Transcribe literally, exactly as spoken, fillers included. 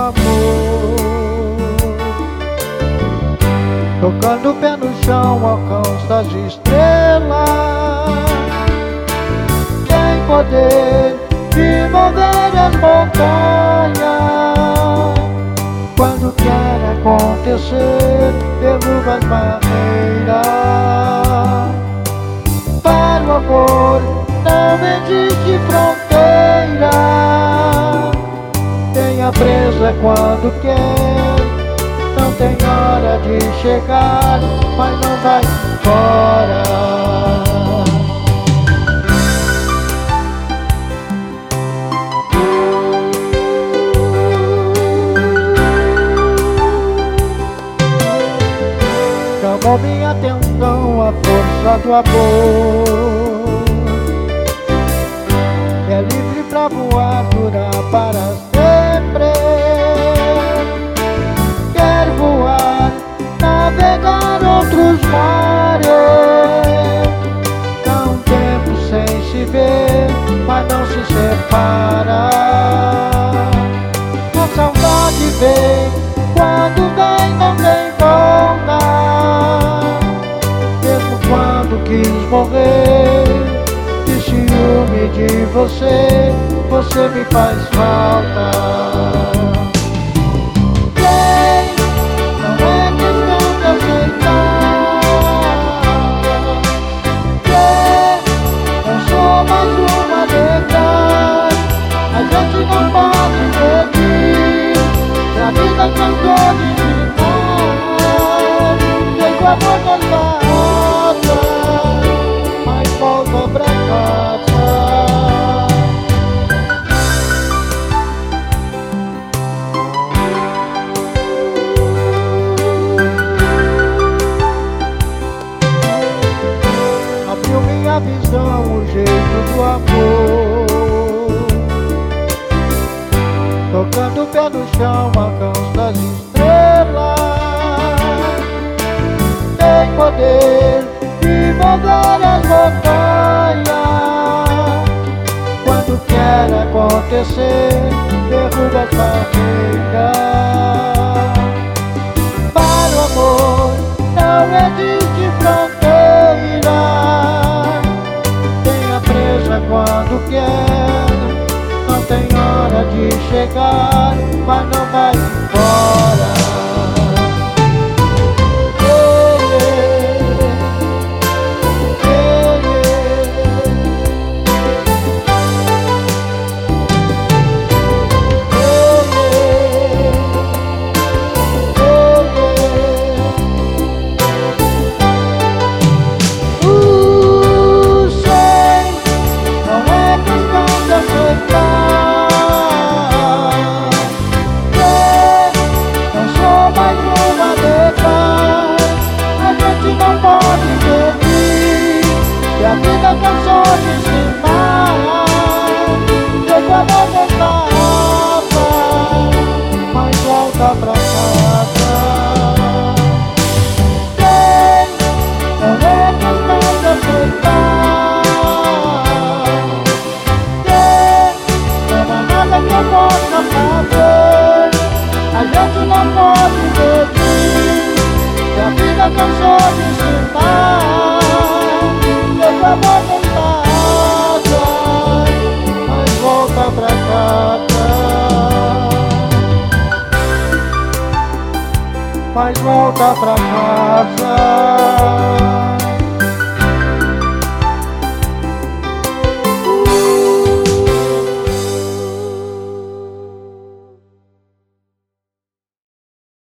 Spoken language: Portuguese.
amor. Tocando o pé no chão, alcança as estrelas. Tem poder de mover as montanhas. Quando quer acontecer, derruba as barreiras. Para o amor não existe fronteira. Tenha presa quando quer. Não tem hora de chegar, mas não vai embora. Chamou minha atenção a força do amor. É livre pra voar, durar para sempre. Quer voar, navegar outros mares. Dá um tempo sem se ver, mas não se separa. A saudade vem, quando vem não tem volta. Mesmo quando quis morrer, de ciúme de você, você me faz falta. Vem, não é questão de aceitar. Vem, não sou mais uma degrau. A gente não pode pedir, que a vida cantou de final. Sei que o amor não passa, mas volta pra casa. Abriu minha visão, o jeito do amor. Tocando o pé no chão, alcança as estrelas. Tem poder de mover as montanhas. Quando quer acontecer, derruba as barreiras. Para o amor não existe fronteira. Tenha presa quando quer. Não tem hora de chegar, mas não vai embora. A vida cansou de ensinar. Sei que o amor não tava, mas volta pra casa. Vem, não é questão de aceitar. Vem, não há nada que eu possa fazer. A gente não pode pedir, que a vida cansou de ensinar. O amor não passa, mas volta pra casa. Mas volta pra casa.